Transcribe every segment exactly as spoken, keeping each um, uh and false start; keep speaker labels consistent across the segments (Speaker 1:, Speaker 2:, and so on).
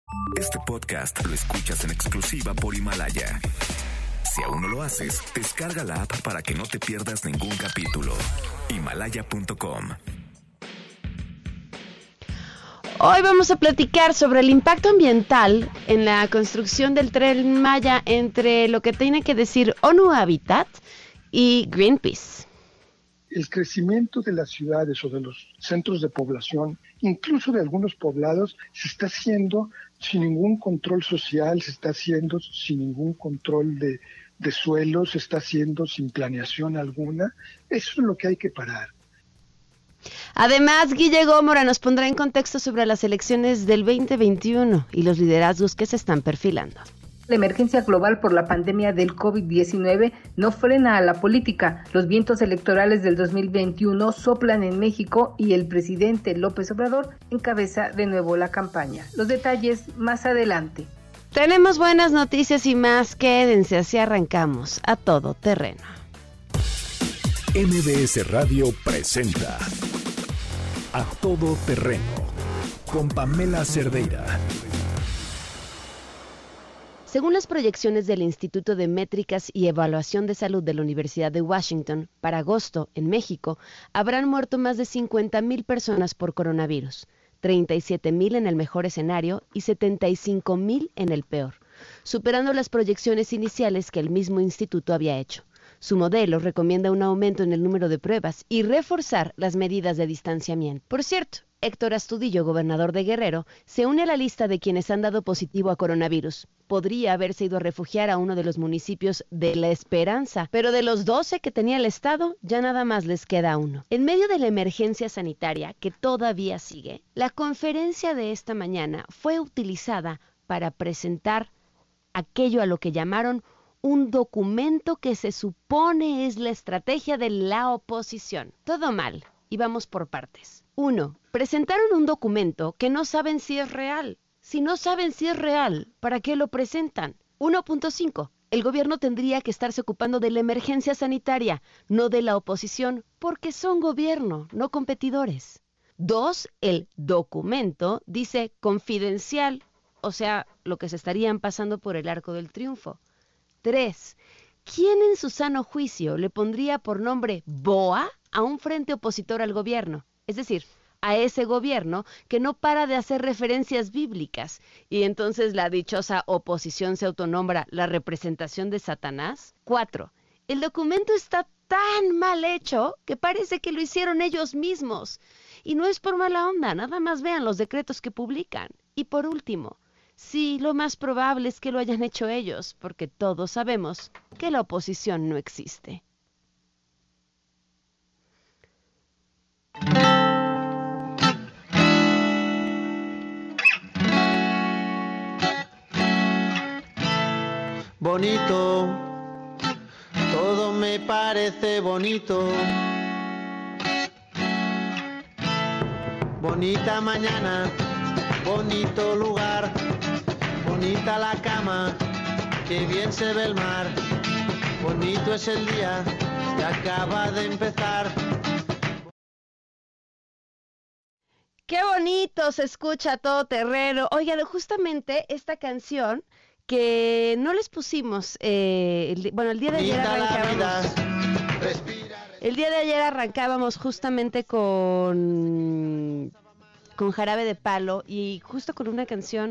Speaker 1: Este podcast lo escuchas en exclusiva por Himalaya. Si aún no lo haces, descarga la app para que no te pierdas ningún capítulo. Himalaya punto com.
Speaker 2: Hoy vamos a platicar sobre el impacto ambiental en la construcción del Tren Maya entre lo que tiene que decir ONU Habitat y Greenpeace.
Speaker 3: El crecimiento de las ciudades o de los centros de población, incluso de algunos poblados, se está haciendo sin ningún control social, se está haciendo sin ningún control de, de suelo, se está haciendo sin planeación alguna. Eso es lo que hay que parar.
Speaker 2: Además, Guille Gómora nos pondrá en contexto sobre las elecciones del veinte veintiuno y los liderazgos que se están perfilando.
Speaker 4: La emergencia global por la pandemia del covid diecinueve no frena a la política. Los vientos electorales del dos mil veintiuno soplan en México y el presidente López Obrador encabeza de nuevo la campaña. Los detalles más adelante.
Speaker 2: Tenemos buenas noticias y más. Quédense, así arrancamos a todo terreno.
Speaker 1: M B S Radio presenta A Todo Terreno con Pamela Cerdeira.
Speaker 2: Según las proyecciones del Instituto de Métricas y Evaluación de Salud de la Universidad de Washington, para agosto, en México, habrán muerto más de cincuenta mil personas por coronavirus, treinta y siete mil en el mejor escenario y setenta y cinco mil en el peor, superando las proyecciones iniciales que el mismo instituto había hecho. Su modelo recomienda un aumento en el número de pruebas y reforzar las medidas de distanciamiento. Por cierto, Héctor Astudillo, gobernador de Guerrero, se une a la lista de quienes han dado positivo a coronavirus. Podría haberse ido a refugiar a uno de los municipios de La Esperanza, pero de los doce que tenía el estado, ya nada más les queda uno. En medio de la emergencia sanitaria, que todavía sigue, la conferencia de esta mañana fue utilizada para presentar aquello a lo que llamaron un documento que se supone es la estrategia de la oposición. Todo mal, y vamos por partes. Uno, presentaron un documento que no saben si es real. Si no saben si es real, ¿para qué lo presentan? uno punto cinco. El gobierno tendría que estarse ocupando de la emergencia sanitaria, no de la oposición, porque son gobierno, no competidores. Dos, el documento dice confidencial, o sea, lo que se estarían pasando por el Arco del Triunfo. Tres, ¿quién en su sano juicio le pondría por nombre B O A a un frente opositor al gobierno? Es decir, a ese gobierno que no para de hacer referencias bíblicas y entonces la dichosa oposición se autonombra la representación de Satanás. Cuatro, el documento está tan mal hecho que parece que lo hicieron ellos mismos. Y no es por mala onda, nada más vean los decretos que publican. Y por último, sí, lo más probable es que lo hayan hecho ellos, porque todos sabemos que la oposición no existe.
Speaker 5: Bonito, todo me parece bonito. Bonita mañana, bonito lugar, bonita la cama, qué bien se ve el mar. Bonito es el día que acaba de empezar.
Speaker 2: ¡Qué bonito se escucha a todo terreno! Oigan, justamente esta canción que no les pusimos, eh, el, bueno, el día de ayer arrancábamos, el día de ayer arrancábamos justamente con, con Jarabe de Palo y justo con una canción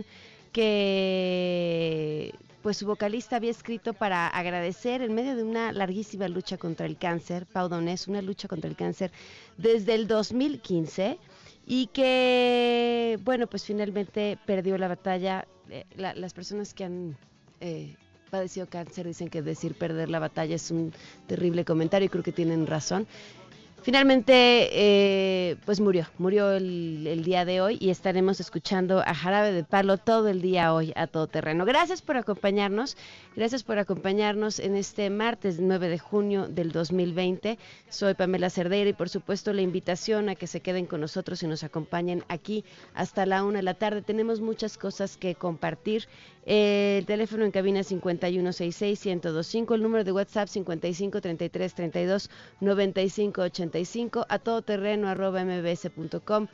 Speaker 2: que pues su vocalista había escrito para agradecer en medio de una larguísima lucha contra el cáncer, Pau Donés, una lucha contra el cáncer desde el dos mil quince y que, bueno, pues finalmente perdió la batalla. Eh, la, las personas que han eh, padecido cáncer dicen que decir perder la batalla es un terrible comentario y creo que tienen razón. Finalmente, eh, pues murió, murió el, el día de hoy y estaremos escuchando a Jarabe de Palo todo el día hoy a todo terreno. Gracias por acompañarnos, gracias por acompañarnos en este martes nueve de junio del dos mil veinte. Soy Pamela Cerdeira y por supuesto la invitación a que se queden con nosotros y nos acompañen aquí hasta la una de la tarde. Tenemos muchas cosas que compartir. Eh, el teléfono en cabina cincuenta y uno sesenta y seis, ciento veinticinco, el número de WhatsApp cincuenta y cinco, treinta y tres, treinta y dos, noventa y cinco, ochenta y cinco, a todoterreno arroba mbs punto com,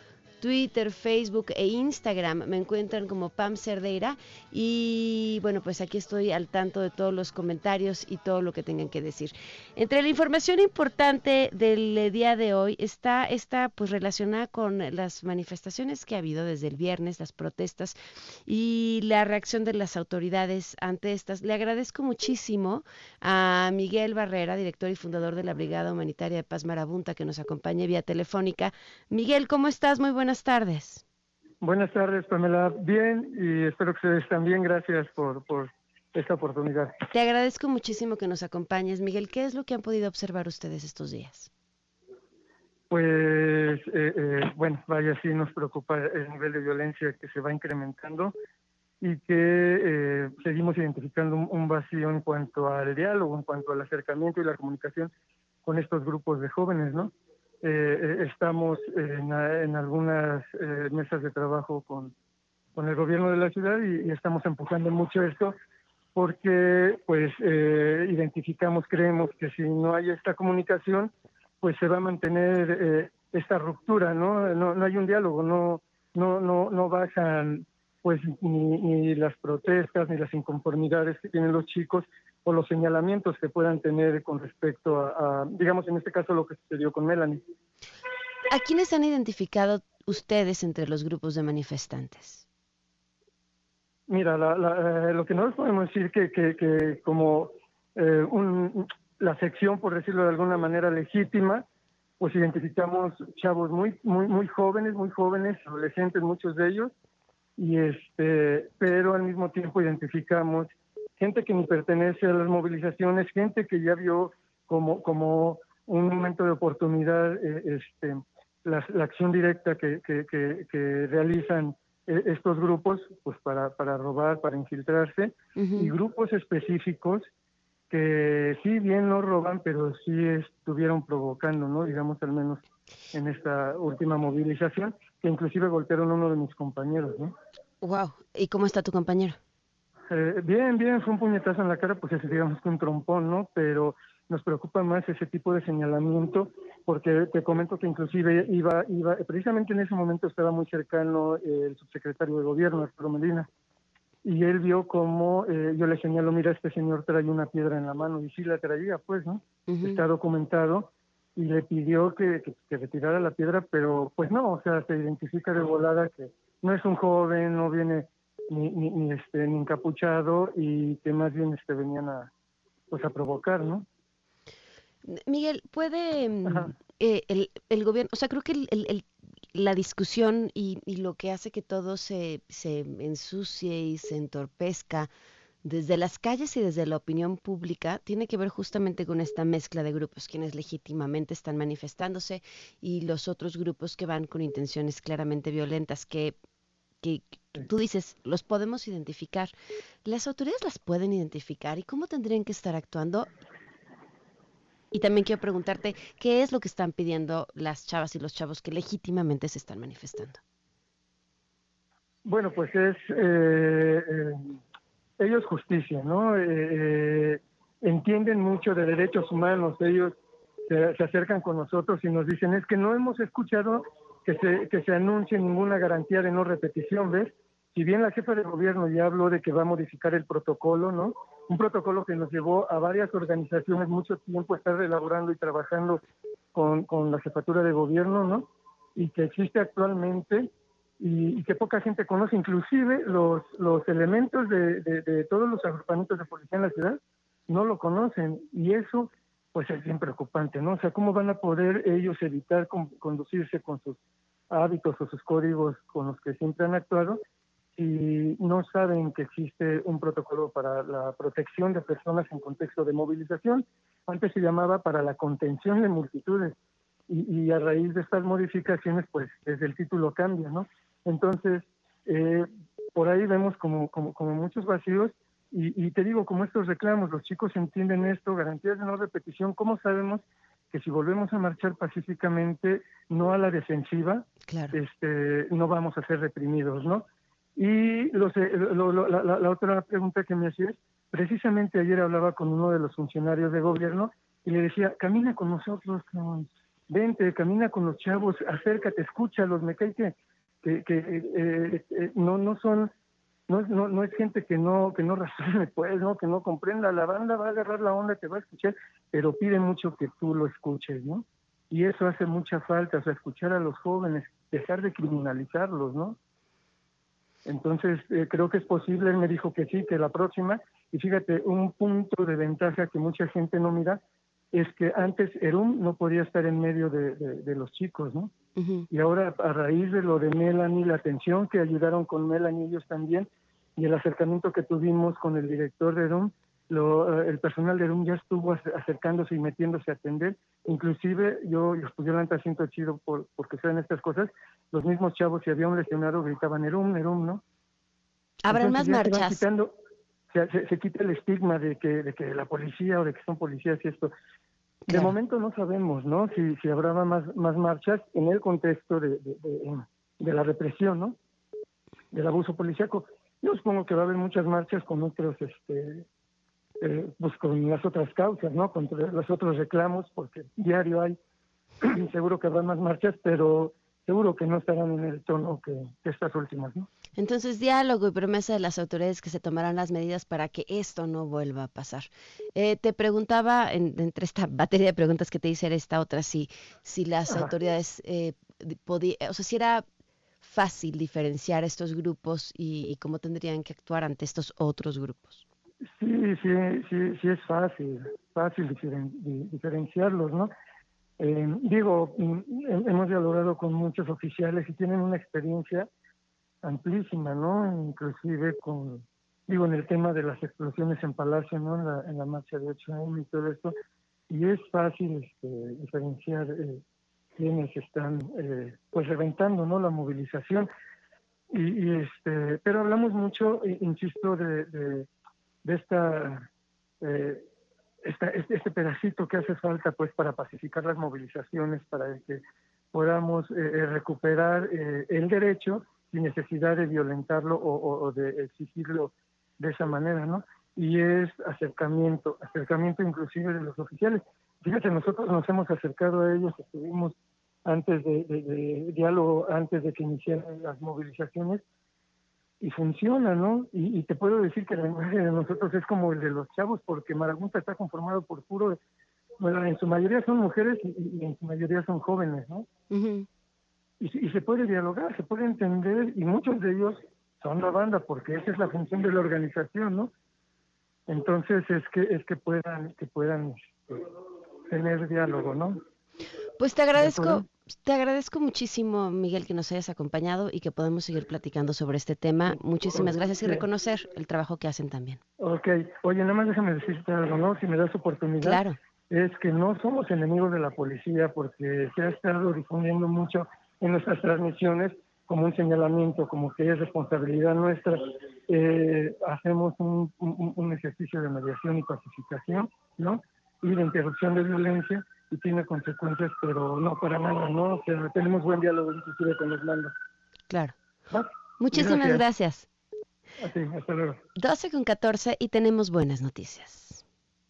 Speaker 2: Twitter, Facebook e Instagram me encuentran como Pam Cerdeira y bueno, pues aquí estoy al tanto de todos los comentarios y todo lo que tengan que decir. Entre la información importante del día de hoy está esta pues relacionada con las manifestaciones que ha habido desde el viernes, las protestas y la reacción de las autoridades ante estas. Le agradezco muchísimo a Miguel Barrera, director y fundador de la Brigada Humanitaria de Paz Marabunta, que nos acompaña vía telefónica. Miguel, ¿cómo estás? Muy buenas tardes.
Speaker 6: Buenas tardes, Pamela. Bien, y espero que ustedes también. Gracias por, por esta oportunidad.
Speaker 2: Te agradezco muchísimo que nos acompañes. Miguel, ¿qué es lo que han podido observar ustedes estos días?
Speaker 6: Pues, eh, eh, bueno, vaya, sí nos preocupa el nivel de violencia que se va incrementando y que eh, seguimos identificando un, un vacío en cuanto al diálogo, en cuanto al acercamiento y la comunicación con estos grupos de jóvenes, ¿no? Eh, estamos en, en algunas eh, mesas de trabajo con, con el gobierno de la ciudad y, y estamos empujando mucho esto porque pues eh, identificamos, creemos que si no hay esta comunicación, pues se va a mantener eh, esta ruptura, ¿no? No, no hay un diálogo, no, no, no, no bajan pues ni, ni las protestas ni las inconformidades que tienen los chicos o los señalamientos que puedan tener con respecto a, a, digamos, en este caso lo que sucedió con Melanie.
Speaker 2: ¿A quiénes han identificado ustedes entre los grupos de manifestantes?
Speaker 6: Mira, la, la, eh, lo que nosotros podemos decir que, que, que como eh, un, la sección, por decirlo de alguna manera, legítima, pues identificamos chavos muy, muy, muy jóvenes, muy jóvenes, adolescentes, muchos de ellos, y este, pero al mismo tiempo identificamos gente que ni pertenece a las movilizaciones, gente que ya vio como, como un momento de oportunidad eh, este, la, la acción directa que, que, que, que realizan eh, estos grupos pues para, para robar, para infiltrarse, uh-huh. y grupos específicos que sí bien no roban, pero sí estuvieron provocando, ¿no? Digamos al menos en esta última movilización, que inclusive golpearon a uno de mis compañeros, ¿no?
Speaker 2: Wow. ¿Y cómo está tu compañero?
Speaker 6: Eh, bien, bien, fue un puñetazo en la cara, pues es digamos que un trompón, ¿no? Pero nos preocupa más ese tipo de señalamiento, porque te comento que inclusive iba, iba, precisamente en ese momento estaba muy cercano el subsecretario de gobierno, Arturo Medina, y él vio como eh, yo le señalo, mira, este señor trae una piedra en la mano, y sí la traía, pues, ¿no? Uh-huh. Está documentado, y le pidió que, que, que retirara la piedra, pero pues no, o sea, se identifica de volada que no es un joven, no viene ni, ni, ni este ni encapuchado, y que más bien este venían a pues a provocar, ¿no?
Speaker 2: Miguel, ¿puede eh, el, el gobierno, o sea, creo que el, el, el, la discusión y, y lo que hace que todo se, se ensucie y se entorpezca desde las calles y desde la opinión pública tiene que ver justamente con esta mezcla de grupos, quienes legítimamente están manifestándose y los otros grupos que van con intenciones claramente violentas, que, que tú dices, los podemos identificar. ¿Las autoridades las pueden identificar y cómo tendrían que estar actuando? Y también quiero preguntarte, ¿qué es lo que están pidiendo las chavas y los chavos que legítimamente se están manifestando?
Speaker 6: Bueno, pues es... Eh, eh, ellos justicia, ¿no? Eh, eh, entienden mucho de derechos humanos, ellos se, se acercan con nosotros y nos dicen, es que no hemos escuchado que se, que se anuncie ninguna garantía de no repetición, ¿ves? Si bien la jefa de gobierno ya habló de que va a modificar el protocolo, ¿no? Un protocolo que nos llevó a varias organizaciones mucho tiempo a estar elaborando y trabajando con, con la jefatura de gobierno, ¿no? Y que existe actualmente y, y que poca gente conoce, inclusive los, los elementos de, de, de todos los agrupamientos de policía en la ciudad no lo conocen, y eso pues es bien preocupante, ¿no? O sea, ¿cómo van a poder ellos evitar con, conducirse con sus hábitos o sus códigos con los que siempre han actuado si no saben que existe un protocolo para la protección de personas en contexto de movilización? Antes se llamaba para la contención de multitudes, y, y a raíz de estas modificaciones, pues desde el título cambia, ¿no? Entonces, eh, por ahí vemos como, como, como muchos vacíos, y, y te digo, como estos reclamos, los chicos entienden esto, garantías de no repetición. ¿Cómo sabemos que si volvemos a marchar pacíficamente, no a la defensiva, claro, este, no vamos a ser reprimidos, ¿no? Y los, lo, lo, la, la, la otra pregunta que me hacías, precisamente ayer hablaba con uno de los funcionarios de gobierno y le decía, camina con nosotros, vente, camina con los chavos, acércate, escúchalos, me cae que que, que eh, eh, no, no son, no, no, no es gente que no, que no razone, pues, ¿no? Que no comprenda. La banda va a agarrar la onda, te va a escuchar, pero pide mucho que tú lo escuches, ¿no? Y eso hace mucha falta, o sea, escuchar a los jóvenes, dejar de criminalizarlos, ¿no? Entonces, eh, creo que es posible. Él me dijo que sí, que la próxima, y fíjate, un punto de ventaja que mucha gente no mira, es que antes Erum no podía estar en medio de, de, de los chicos, ¿no? Uh-huh. Y ahora, a raíz de lo de Melanie, la atención que ayudaron con Melanie ellos también, y el acercamiento que tuvimos con el director de Erum, lo, el personal de Erum ya estuvo acercándose y metiéndose a atender. Inclusive, yo, yo, yo la siento chido por, porque saben estas cosas, los mismos chavos, si había un lesionado, gritaban Erum, Erum, ¿no?
Speaker 2: ¿Habrán más marchas?
Speaker 6: Se, quitando, se, se, se quita el estigma de que, de que la policía o de que son policías y esto. De claro. momento no sabemos, ¿no? Si, si habrá más, más marchas en el contexto de, de, de, de la represión, ¿no? Del abuso policíaco. Yo supongo que va a haber muchas marchas con otros, este, eh, pues con las otras causas, ¿no? Con los otros reclamos, porque diario hay, seguro que habrá más marchas, pero seguro que no estarán en el tono que, que estas últimas, ¿no?
Speaker 2: Entonces, diálogo y promesa de las autoridades que se tomarán las medidas para que esto no vuelva a pasar. Eh, te preguntaba, en, entre esta batería de preguntas que te hice, era esta otra, si, si las Ajá. autoridades eh, podían, o sea, si era fácil diferenciar estos grupos y, y cómo tendrían que actuar ante estos otros grupos.
Speaker 6: Sí, sí, sí, sí es fácil, fácil diferen, diferenciarlos, ¿no? Eh, digo, hemos dialogado con muchos oficiales y tienen una experiencia amplísima, ¿no? Inclusive con, digo, en el tema de las explosiones en Palacio, ¿no? En la, en la marcha de ocho eme y todo esto, y es fácil este, diferenciar eh, quienes están, eh, pues, reventando, ¿no? La movilización. Y, y este, pero hablamos mucho, insisto, de, de, de esta, eh, esta, este, este pedacito que hace falta, pues, para pacificar las movilizaciones, para que podamos eh, recuperar eh, el derecho sin necesidad de violentarlo o, o, o de exigirlo de esa manera, ¿no? Y es acercamiento, acercamiento inclusive de los oficiales. Fíjate, nosotros nos hemos acercado a ellos, estuvimos antes de, de, de diálogo, antes de que iniciaran las movilizaciones, y funciona, ¿no? Y, y te puedo decir que el lenguaje de nosotros es como el de los chavos, porque Marabunta está conformado por puro, bueno, en su mayoría son mujeres y, y en su mayoría son jóvenes, ¿no? Uh-huh. Y, y se puede dialogar, se puede entender, y muchos de ellos son la banda, porque esa es la función de la organización, ¿no? Entonces es que es que puedan que puedan este, tener diálogo, ¿no?
Speaker 2: Pues te agradezco, te agradezco muchísimo, Miguel, que nos hayas acompañado y que podamos seguir platicando sobre este tema. Muchísimas gracias y reconocer el trabajo que hacen también.
Speaker 6: Ok, oye, nada más déjame decirte algo, ¿no? Si me das oportunidad.
Speaker 2: Claro.
Speaker 6: Es que no somos enemigos de la policía, porque se ha estado difundiendo mucho en nuestras transmisiones como un señalamiento, como que es responsabilidad nuestra. Eh, hacemos un, un, un ejercicio de mediación y pacificación, ¿no? Y de interrupción de violencia, y tiene consecuencias, pero no para nada, ¿no? O sea, tenemos buen diálogo inclusive con los mandos.
Speaker 2: Claro.
Speaker 6: ¿Va?
Speaker 2: Muchísimas gracias.
Speaker 6: gracias. Así, hasta luego.
Speaker 2: doce con catorce y tenemos buenas noticias.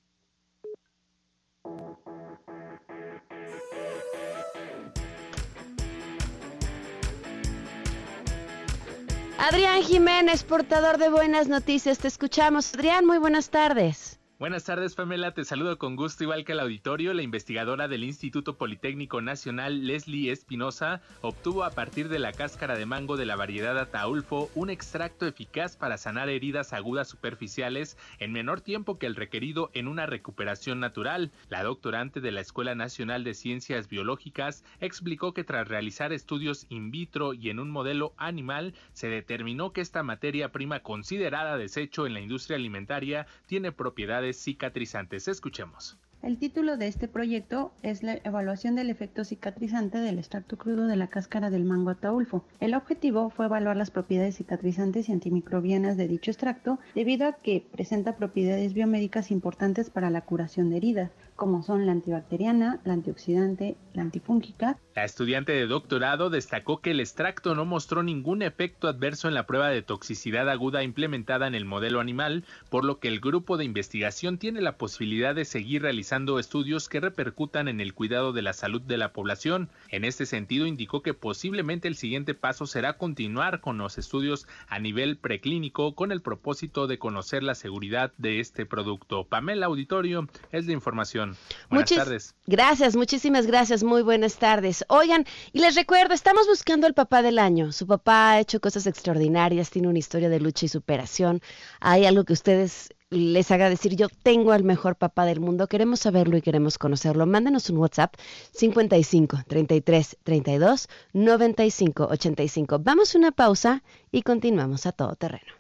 Speaker 2: Adrián Jiménez, portador de buenas noticias, te escuchamos. Adrián, muy buenas tardes.
Speaker 7: Buenas tardes, Pamela, te saludo con gusto igual que al auditorio. La investigadora del Instituto Politécnico Nacional, Leslie Espinosa, obtuvo a partir de la cáscara de mango de la variedad Ataulfo un extracto eficaz para sanar heridas agudas superficiales en menor tiempo que el requerido en una recuperación natural. La doctorante de la Escuela Nacional de Ciencias Biológicas explicó que tras realizar estudios in vitro y en un modelo animal, se determinó que esta materia prima considerada desecho en la industria alimentaria tiene propiedades cicatrizantes. Escuchemos.
Speaker 8: El título de este proyecto es la evaluación del efecto cicatrizante del extracto crudo de la cáscara del mango Ataulfo. El objetivo fue evaluar las propiedades cicatrizantes y antimicrobianas de dicho extracto, debido a que presenta propiedades biomédicas importantes para la curación de heridas. como son la antibacteriana, la antioxidante, la antifúngica.
Speaker 7: La estudiante de doctorado destacó que el extracto no mostró ningún efecto adverso en la prueba de toxicidad aguda implementada en el modelo animal, por lo que el grupo de investigación tiene la posibilidad de seguir realizando estudios que repercutan en el cuidado de la salud de la población. En este sentido, indicó que posiblemente el siguiente paso será continuar con los estudios a nivel preclínico con el propósito de conocer la seguridad de este producto. Pamela Auditorio, es la información. Buenas
Speaker 2: Muchis-
Speaker 7: tardes.
Speaker 2: Gracias, muchísimas gracias, muy buenas tardes. Oigan, y les recuerdo, estamos buscando al papá del año. Su papá ha hecho cosas extraordinarias, tiene una historia de lucha y superación. Hay algo que ustedes les haga decir, yo tengo al mejor papá del mundo, queremos saberlo y queremos conocerlo. Mándenos un WhatsApp cincuenta y cinco, treinta y tres, treinta y dos, noventa y cinco, ochenta y cinco. Vamos a una pausa y continuamos a todo terreno.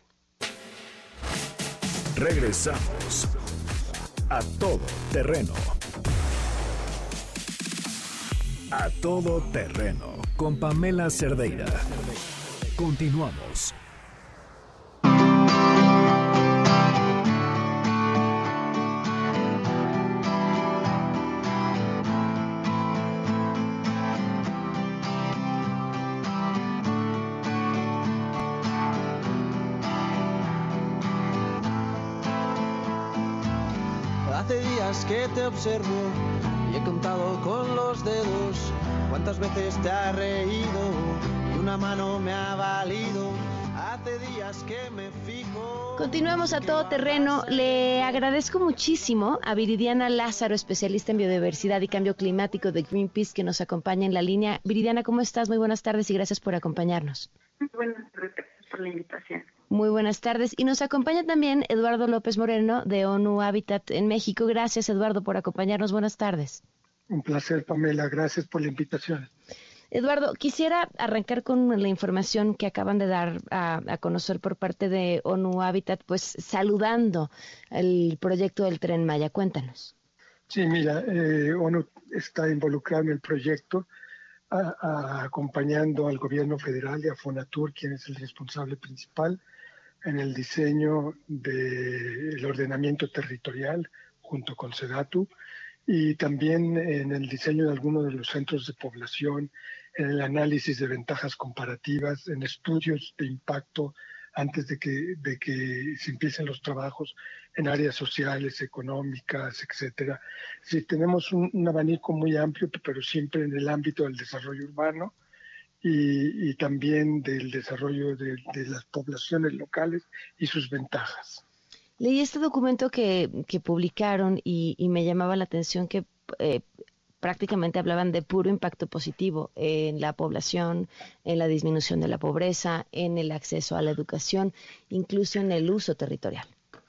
Speaker 1: Regresamos a Todo Terreno. A Todo Terreno con Pamela Cerdeira. Continuamos.
Speaker 5: Hace días que te observo y he contado con los dedos cuántas veces te has reído y una mano me ha valido. Hace días que me fijo.
Speaker 2: Continuamos a todo terreno. Le agradezco muchísimo a Viridiana Lázaro, especialista en biodiversidad y cambio climático de Greenpeace, que nos acompaña en la línea. Viridiana, ¿cómo estás? Muy buenas tardes y gracias por acompañarnos.
Speaker 9: Buenas tardes, gracias por la invitación.
Speaker 2: Muy buenas tardes. Y nos acompaña también Eduardo López Moreno de ONU Habitat en México. Gracias, Eduardo, por acompañarnos. Buenas tardes.
Speaker 3: Un placer, Pamela. Gracias por la invitación.
Speaker 2: Eduardo, quisiera arrancar con la información que acaban de dar a, a conocer por parte de ONU Habitat, pues saludando el proyecto del Tren Maya. Cuéntanos.
Speaker 3: Sí, mira, eh, ONU está involucrado en el proyecto, a, a, acompañando al gobierno federal y a Fonatur, quien es el responsable principal, en el diseño del ordenamiento territorial junto con SEDATU, y también en el diseño de algunos de los centros de población, en el análisis de ventajas comparativas, en estudios de impacto antes de que, de que se empiecen los trabajos en áreas sociales, económicas, etcétera. Sí, tenemos un, un abanico muy amplio, pero siempre en el ámbito del desarrollo urbano y, y también del desarrollo de, de las poblaciones locales y sus ventajas.
Speaker 2: Leí este documento que, que publicaron y, y me llamaba la atención que eh, prácticamente hablaban de puro impacto positivo en la población, en la disminución de la pobreza, en el acceso a la educación, incluso en el uso territorial.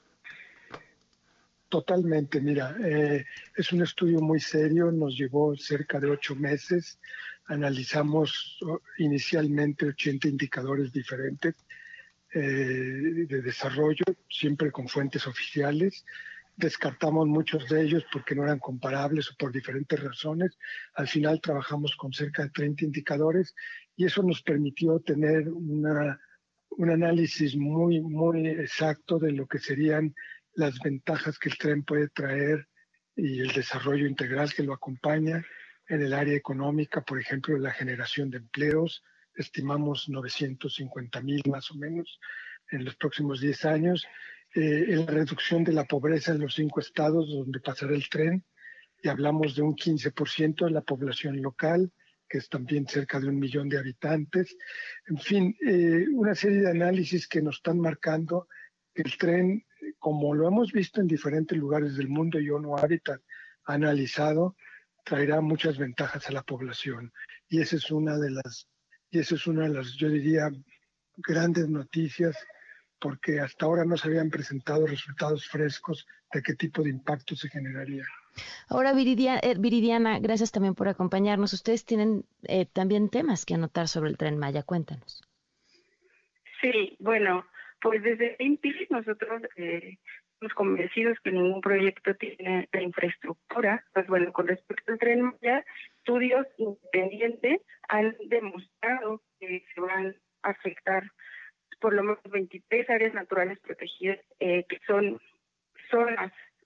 Speaker 3: Totalmente, mira, eh, es un estudio muy serio, nos llevó cerca de ocho meses, analizamos inicialmente ochenta indicadores diferentes eh, de desarrollo, siempre con fuentes oficiales. Descartamos muchos de ellos porque no eran comparables o por diferentes razones. Al final trabajamos con cerca de treinta indicadores y eso nos permitió tener una, un análisis muy, muy exacto de lo que serían las ventajas que el tren puede traer y el desarrollo integral que lo acompaña en el área económica, por ejemplo, la generación de empleos. Estimamos novecientos cincuenta mil más o menos en los próximos diez años. Eh, en la reducción de la pobreza en los cinco estados donde pasará el tren, y hablamos de un quince por ciento de la población local, que es también cerca de un millón de habitantes. En fin, eh, una serie de análisis que nos están marcando que el tren, como lo hemos visto en diferentes lugares del mundo y ONU Habitat ha analizado, traerá muchas ventajas a la población. Y esa es una de las, y esa es una de las, yo diría, grandes noticias, porque hasta ahora no se habían presentado resultados frescos de qué tipo de impacto se generaría.
Speaker 2: Ahora, Viridiana, eh, Viridiana, gracias también por acompañarnos. Ustedes tienen eh, también temas que anotar sobre el Tren Maya. Cuéntanos.
Speaker 9: Sí, bueno, pues desde Greenpeace nosotros eh, estamos convencidos que ningún proyecto tiene la infraestructura. Pues bueno, con respecto al Tren Maya, estudios independientes han demostrado que se van a afectar por lo menos veintitrés áreas naturales protegidas, eh, que son zonas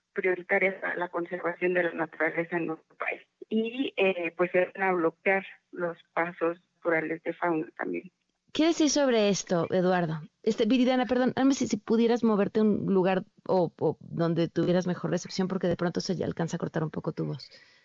Speaker 9: prioritarias para la conservación de la naturaleza en nuestro país. Y eh, pues se van a bloquear los pasos naturales de fauna también.
Speaker 2: ¿Qué decir sobre esto, Eduardo? Este, Viridiana, perdón, dame si, si pudieras moverte a un lugar o, o donde tuvieras mejor recepción, porque de pronto se alcanza a cortar un poco tu voz.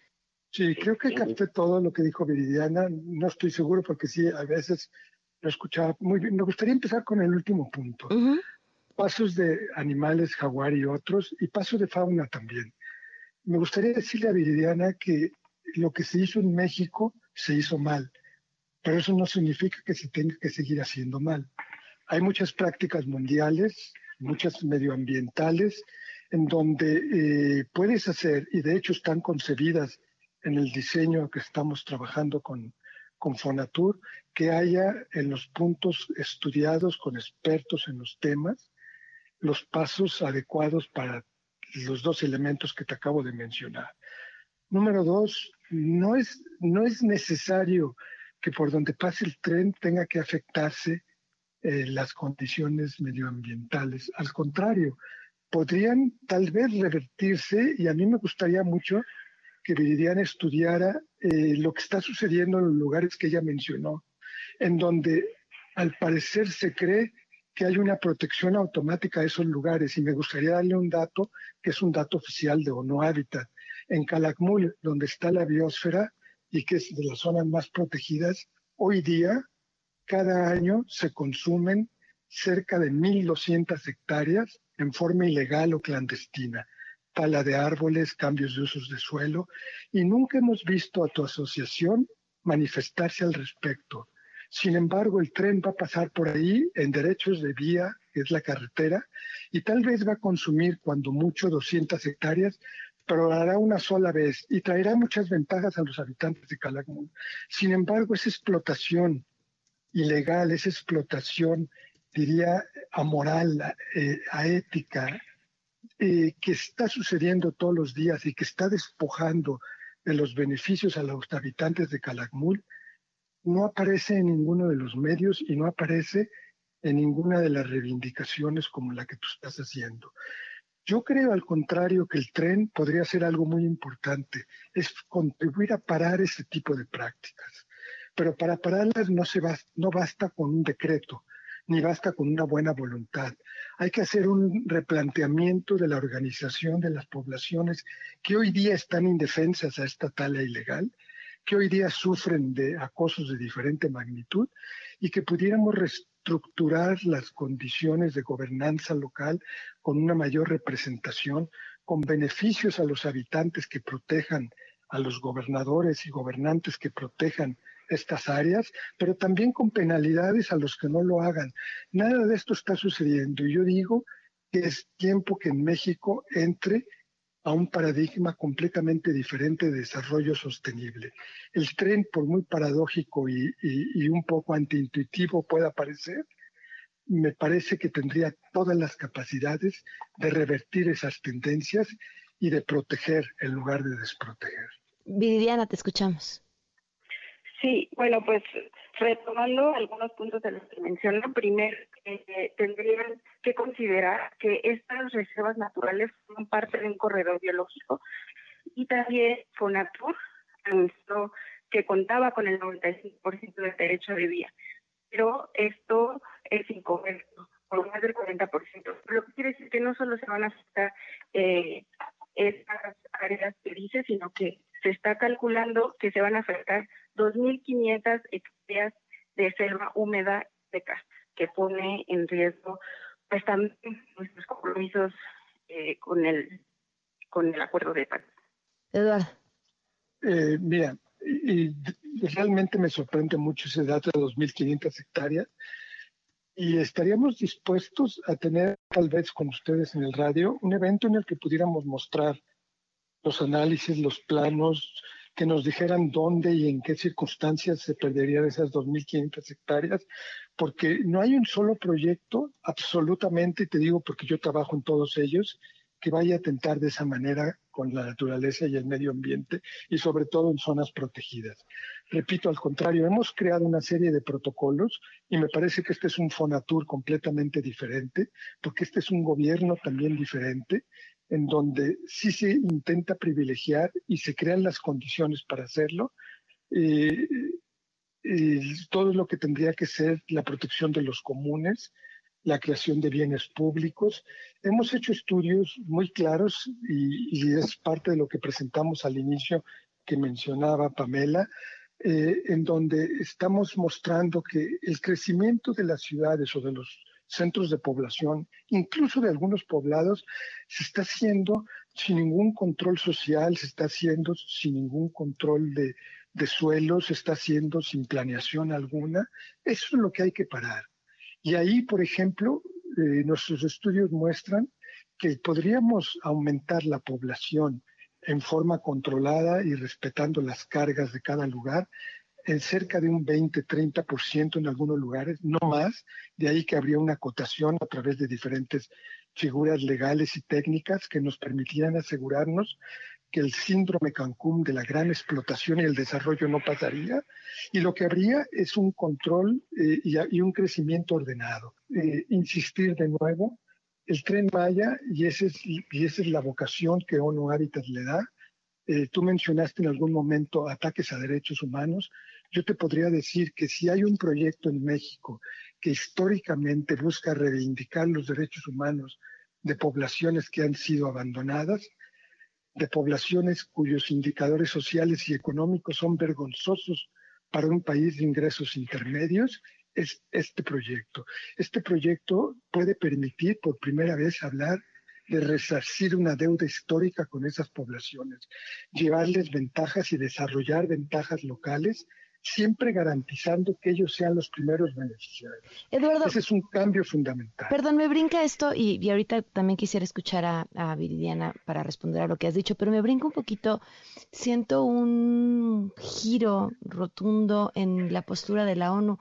Speaker 3: Sí, creo que capté todo lo que dijo Viridiana. No estoy seguro porque sí, a veces lo escuchaba muy bien. Me gustaría empezar con el último punto. Uh-huh. Pasos de animales, jaguar y otros, y pasos de fauna también. Me gustaría decirle a Viridiana que lo que se hizo en México se hizo mal, pero eso no significa que se tenga que seguir haciendo mal. Hay muchas prácticas mundiales, muchas medioambientales, en donde eh, puedes hacer, y de hecho están concebidas en el diseño que estamos trabajando con, con Fonatur, que haya en los puntos estudiados con expertos en los temas, los pasos adecuados para los dos elementos que te acabo de mencionar. Número dos, no es, no es necesario que por donde pase el tren tenga que afectarse eh, las condiciones medioambientales. Al contrario, podrían tal vez revertirse, y a mí me gustaría mucho que Viridiana estudiara eh, lo que está sucediendo en los lugares que ella mencionó, en donde al parecer se cree que hay una protección automática de esos lugares, y me gustaría darle un dato que es un dato oficial de ONU Habitat. En Calakmul, donde está la biosfera y que es de las zonas más protegidas, hoy día, cada año se consumen cerca de mil doscientas hectáreas en forma ilegal o clandestina. Tala de árboles, cambios de usos de suelo, y nunca hemos visto a tu asociación manifestarse al respecto. Sin embargo, el tren va a pasar por ahí en derechos de vía, que es la carretera, y tal vez va a consumir cuando mucho doscientas hectáreas, pero lo hará una sola vez y traerá muchas ventajas a los habitantes de Calakmul. Sin embargo, esa explotación ilegal, esa explotación, diría, amoral, eh, aética, eh, que está sucediendo todos los días y que está despojando de los beneficios a los habitantes de Calakmul, no aparece en ninguno de los medios y no aparece en ninguna de las reivindicaciones como la que tú estás haciendo. Yo creo, al contrario, que el tren podría ser algo muy importante, es contribuir a parar ese tipo de prácticas. Pero para pararlas no, se basta, no basta con un decreto, ni basta con una buena voluntad. Hay que hacer un replanteamiento de la organización de las poblaciones que hoy día están indefensas a esta tala ilegal, que hoy día sufren de acosos de diferente magnitud, y que pudiéramos reestructurar las condiciones de gobernanza local con una mayor representación, con beneficios a los habitantes que protejan a los gobernadores y gobernantes que protejan estas áreas, pero también con penalidades a los que no lo hagan. Nada de esto está sucediendo, y yo digo que es tiempo que en México entre a un paradigma completamente diferente de desarrollo sostenible. El tren, por muy paradójico y, y, y un poco antiintuitivo pueda parecer, me parece que tendría todas las capacidades de revertir esas tendencias y de proteger en lugar de desproteger.
Speaker 2: Viridiana, te escuchamos.
Speaker 9: Sí, bueno, pues retomando algunos puntos de los que mencionó, primero eh, tendrían que considerar que estas reservas naturales forman parte de un corredor biológico, y también Fonatur anunció que contaba con el noventa y cinco por ciento del derecho de vía, pero esto es incorrecto, por más del cuarenta por ciento, lo que quiere decir que no solo se van a afectar eh, estas áreas que dice, sino que se está calculando que se van a afectar dos mil quinientas hectáreas de selva húmeda seca, que pone en riesgo pues también nuestros compromisos eh, con el con el acuerdo de paz.
Speaker 2: Eduardo.
Speaker 3: Eh, mira, y, y realmente me sorprende mucho ese dato de dos mil quinientas hectáreas, y estaríamos dispuestos a tener, tal vez con ustedes en el radio, un evento en el que pudiéramos mostrar los análisis, los planos, que nos dijeran dónde y en qué circunstancias se perderían esas dos mil quinientas hectáreas, porque no hay un solo proyecto, absolutamente, y te digo porque yo trabajo en todos ellos, que vaya a atentar de esa manera con la naturaleza y el medio ambiente, y sobre todo en zonas protegidas. Repito, al contrario, hemos creado una serie de protocolos, y me parece que este es un Fonatur completamente diferente, porque este es un gobierno también diferente, en donde sí se intenta privilegiar y se crean las condiciones para hacerlo, eh, eh, todo lo que tendría que ser la protección de los comunes, la creación de bienes públicos. Hemos hecho estudios muy claros y, y es parte de lo que presentamos al inicio que mencionaba Pamela, eh, en donde estamos mostrando que el crecimiento de las ciudades o de los centros de población, incluso de algunos poblados, se está haciendo sin ningún control social, se está haciendo sin ningún control de, de suelos, se está haciendo sin planeación alguna. Eso es lo que hay que parar. Y ahí, por ejemplo, eh, nuestros estudios muestran que podríamos aumentar la población en forma controlada y respetando las cargas de cada lugar en cerca de un veinte a treinta por ciento en algunos lugares, no más. De ahí que habría una acotación a través de diferentes figuras legales y técnicas que nos permitieran asegurarnos que el síndrome Cancún de la gran explotación y el desarrollo no pasaría, y lo que habría es un control eh, y, y un crecimiento ordenado. Eh, insistir de nuevo, el Tren Maya, y, ese es, y esa es la vocación que ONU Habitat le da. Eh, tú mencionaste en algún momento ataques a derechos humanos. Yo te podría decir que si hay un proyecto en México que históricamente busca reivindicar los derechos humanos de poblaciones que han sido abandonadas, de poblaciones cuyos indicadores sociales y económicos son vergonzosos para un país de ingresos intermedios, es este proyecto. Este proyecto puede permitir por primera vez hablar de resarcir una deuda histórica con esas poblaciones, llevarles ventajas y desarrollar ventajas locales, siempre garantizando que ellos sean los primeros beneficiarios.
Speaker 2: Eduardo,
Speaker 3: ese es un cambio fundamental.
Speaker 2: Perdón, me brinca esto y, y ahorita también quisiera escuchar a, a Viridiana para responder a lo que has dicho, pero me brinca un poquito, siento un giro rotundo en la postura de la ONU.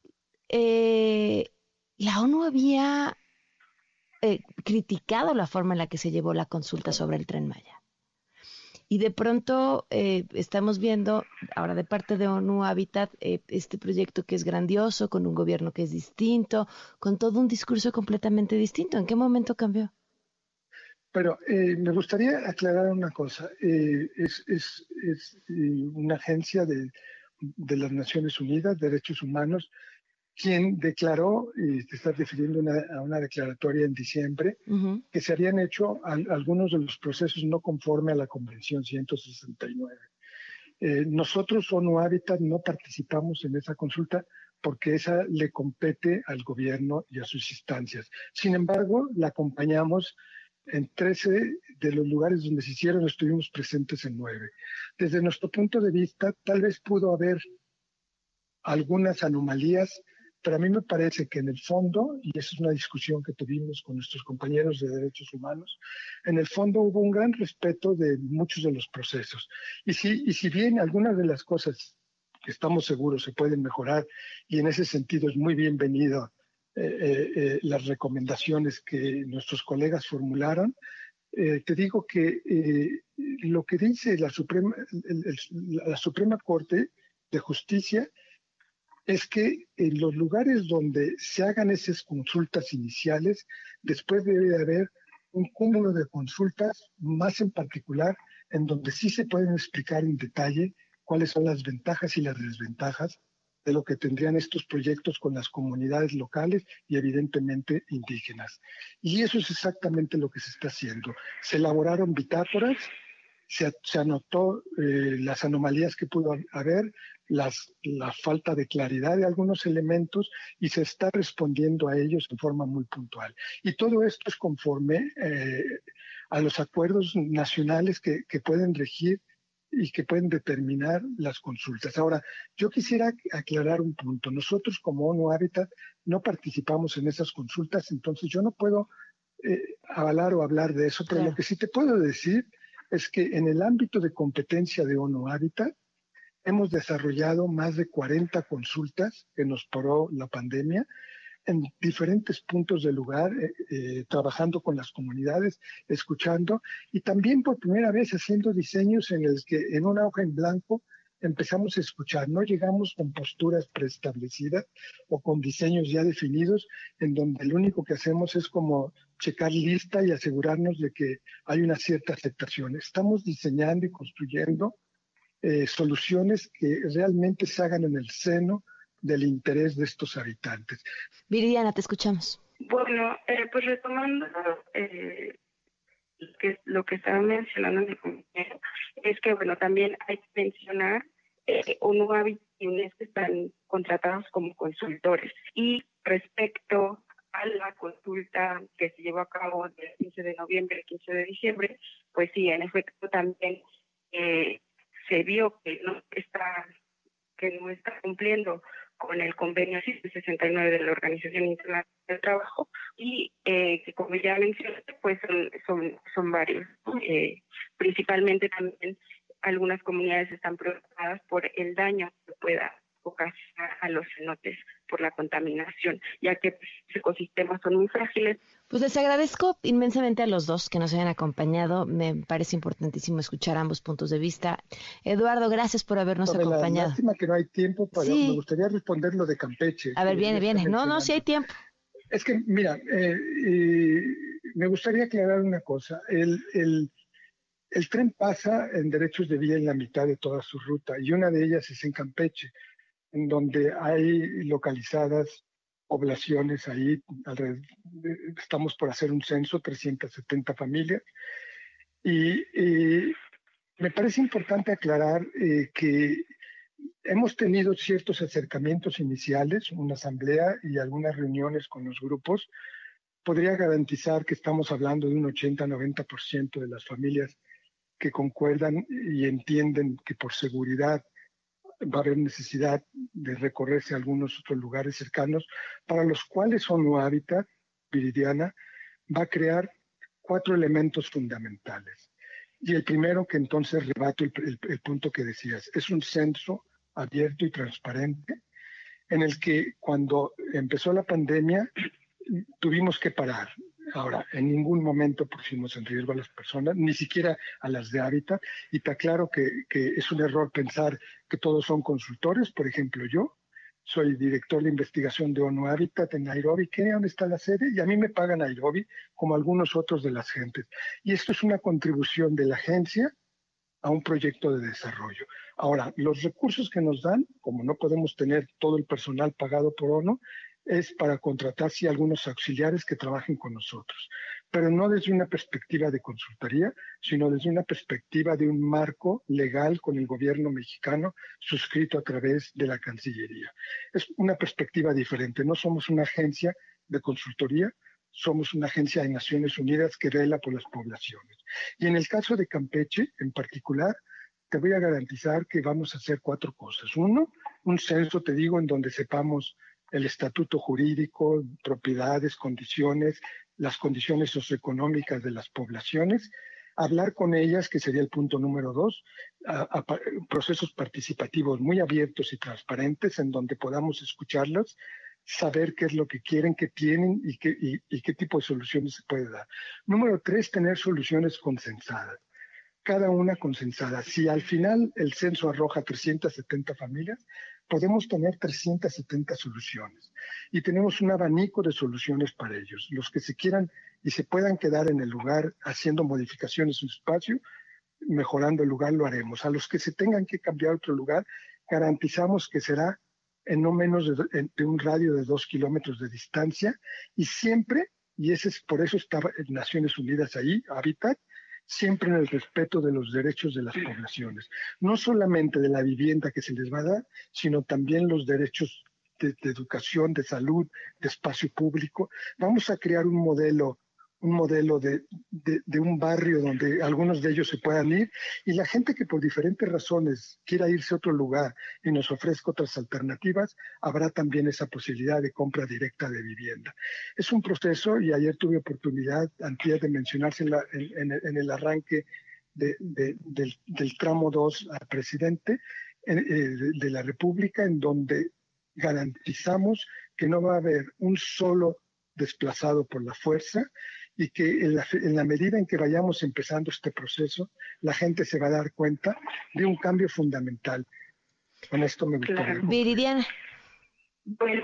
Speaker 2: Eh, la ONU había eh, criticado la forma en la que se llevó la consulta sobre el Tren Maya. Y de pronto eh, estamos viendo, ahora de parte de ONU Habitat, eh, este proyecto que es grandioso, con un gobierno que es distinto, con todo un discurso completamente distinto. ¿En qué momento cambió?
Speaker 3: Pero eh, me gustaría aclarar una cosa. Eh, es es, es eh, una agencia de, de las Naciones Unidas, Derechos Humanos, quien declaró, y te estás refiriendo una, a una declaratoria en diciembre, uh-huh. que se habían hecho al, algunos de los procesos no conforme a la Convención ciento sesenta y nueve. Eh, nosotros, ONU Habitat, no participamos en esa consulta porque esa le compete al gobierno y a sus instancias. Sin embargo, la acompañamos en trece de los lugares donde se hicieron, estuvimos presentes en nueve. Desde nuestro punto de vista, tal vez pudo haber algunas anomalías, pero a mí me parece que en el fondo, y esa es una discusión que tuvimos con nuestros compañeros de derechos humanos, en el fondo hubo un gran respeto de muchos de los procesos. Y si, y si bien algunas de las cosas que estamos seguros se pueden mejorar, y en ese sentido es muy bienvenido eh, eh, eh, las recomendaciones que nuestros colegas formularon, eh, te digo que eh, lo que dice la Suprema, el, el, la Suprema Corte de Justicia es que en los lugares donde se hagan esas consultas iniciales, después debe de haber un cúmulo de consultas, más en particular, en donde sí se pueden explicar en detalle cuáles son las ventajas y las desventajas de lo que tendrían estos proyectos con las comunidades locales y evidentemente indígenas. Y eso es exactamente lo que se está haciendo. Se elaboraron bitácoras, se, se anotó eh, las anomalías que pudo haber, las, la falta de claridad de algunos elementos, y se está respondiendo a ellos de forma muy puntual. Y todo esto es conforme eh, a los acuerdos nacionales que, que pueden regir y que pueden determinar las consultas. Ahora, yo quisiera aclarar un punto. Nosotros como ONU Habitat no participamos en esas consultas, entonces yo no puedo eh, avalar o hablar de eso, pero claro, lo que sí te puedo decir es que en el ámbito de competencia de ONU Habitat hemos desarrollado más de cuarenta consultas que nos paró la pandemia en diferentes puntos del lugar, eh, eh, trabajando con las comunidades, escuchando, y también por primera vez haciendo diseños en los que en una hoja en blanco empezamos a escuchar. No llegamos con posturas preestablecidas o con diseños ya definidos, en donde lo único que hacemos es como checar lista y asegurarnos de que hay una cierta aceptación. Estamos diseñando y construyendo eh, soluciones que realmente se hagan en el seno del interés de estos habitantes.
Speaker 2: Viridiana, te escuchamos.
Speaker 9: Bueno, eh, pues retomando eh, que lo que estaba mencionando mi compañero, es que bueno, también hay que mencionar eh, ONUHABIT y UNESCO están contratados como consultores. Y respecto a la consulta que se llevó a cabo del quince de noviembre al quince de diciembre, pues sí, en efecto también eh, se vio que no está que no está cumpliendo con el convenio ciento sesenta y nueve de la Organización Internacional del Trabajo y eh, que, como ya mencioné, pues son, son, son varios, ¿no? eh, principalmente también algunas comunidades están preocupadas por el daño que pueda ocasionar a los cenotes por la contaminación, ya que pues, los ecosistemas son muy frágiles.
Speaker 2: Pues les agradezco inmensamente a los dos que nos hayan acompañado. Me parece importantísimo escuchar ambos puntos de vista. Eduardo, gracias por habernos
Speaker 3: Sobre
Speaker 2: acompañado.
Speaker 3: La lástima que no hay tiempo, pero
Speaker 2: sí.
Speaker 3: me gustaría responder lo de Campeche.
Speaker 2: A ver, viene, viene. No, no, sí hay tiempo.
Speaker 3: Es que, mira, eh, eh, me gustaría aclarar una cosa. El, el, el tren pasa en derechos de vía en la mitad de toda su ruta, y una de ellas es en Campeche, en donde hay localizadas poblaciones ahí, alrededor, estamos por hacer un censo, trescientas setenta familias, y eh, me parece importante aclarar eh, que hemos tenido ciertos acercamientos iniciales, una asamblea y algunas reuniones con los grupos. Podría garantizar que estamos hablando de un ochenta a noventa por ciento de las familias que concuerdan y entienden que por seguridad va a haber necesidad de recorrerse a algunos otros lugares cercanos, para los cuales ONUHABITAT, Viridiana, va a crear cuatro elementos fundamentales. Y el primero, que entonces rebato el, el, el punto que decías, es un censo abierto y transparente, en el que cuando empezó la pandemia tuvimos que parar. Ahora, en ningún momento pusimos en riesgo a las personas, ni siquiera a las de hábitat, y está claro que, que es un error pensar que todos son consultores. Por ejemplo, yo soy director de investigación de ONUHABITAT en Nairobi, Kenia, donde está la sede, y a mí me paga Nairobi, como algunos otros de las gentes. Y esto es una contribución de la agencia a un proyecto de desarrollo. Ahora, los recursos que nos dan, como no podemos tener todo el personal pagado por ONU, es para contratar, sí, algunos auxiliares que trabajen con nosotros, pero no desde una perspectiva de consultoría, sino desde una perspectiva de un marco legal con el gobierno mexicano suscrito a través de la Cancillería. Es una perspectiva diferente. No somos una agencia de consultoría, somos una agencia de Naciones Unidas que vela por las poblaciones. Y en el caso de Campeche, en particular, te voy a garantizar que vamos a hacer cuatro cosas. Uno, un censo, te digo, en donde sepamos el estatuto jurídico, propiedades, condiciones, las condiciones socioeconómicas de las poblaciones, hablar con ellas, que sería el punto número dos, a, a, procesos participativos muy abiertos y transparentes en donde podamos escucharlas, saber qué es lo que quieren, qué tienen y qué, y, y qué tipo de soluciones se puede dar. Número tres, tener soluciones consensadas, cada una consensada. Si al final el censo arroja trescientas setenta familias, podemos tener trescientas setenta soluciones y tenemos un abanico de soluciones para ellos. Los que se quieran y se puedan quedar en el lugar haciendo modificaciones en su espacio, mejorando el lugar, lo haremos. A los que se tengan que cambiar a otro lugar, garantizamos que será en no menos de, de un radio de dos kilómetros de distancia, y siempre, y ese es por eso está Naciones Unidas ahí, Hábitat, siempre en el respeto de los derechos de las poblaciones, no solamente de la vivienda que se les va a dar, sino también los derechos de, de educación, de salud, de espacio público. Vamos a crear un modelo, un modelo de, de, de un barrio donde algunos de ellos se puedan ir, y la gente que por diferentes razones quiera irse a otro lugar y nos ofrezca otras alternativas, habrá también esa posibilidad de compra directa de vivienda. Es un proceso, y ayer tuve oportunidad, antes de mencionársela en, en, en el arranque de, de, del, del tramo dos al presidente eh, de, de la República, en donde garantizamos que no va a haber un solo desplazado por la fuerza, y que en la, en la medida en que vayamos empezando este proceso, la gente se va a dar cuenta de un cambio fundamental. Con esto me gustaría.
Speaker 2: Claro. Viridiana.
Speaker 9: Bueno,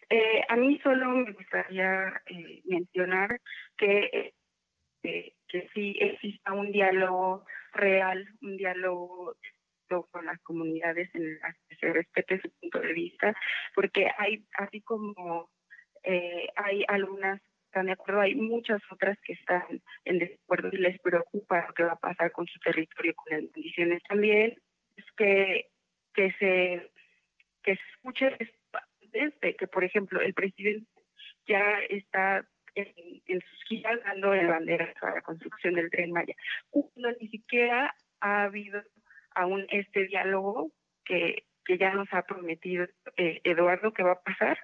Speaker 9: Eh, a mí solo me gustaría eh, mencionar que, eh, que sí exista un diálogo real, un diálogo con las comunidades en las que se respete su punto de vista, porque hay, así como eh, hay algunas que están de acuerdo, hay muchas otras que están en desacuerdo y les preocupa lo que va a pasar con su territorio, con las condiciones también, es que, que se que se escuche desde que, por ejemplo, el presidente ya está en, en sus giras dando el bandera para la construcción del Tren Maya, cuando ni siquiera ha habido aún este diálogo que, que ya nos ha prometido eh, Eduardo que va a pasar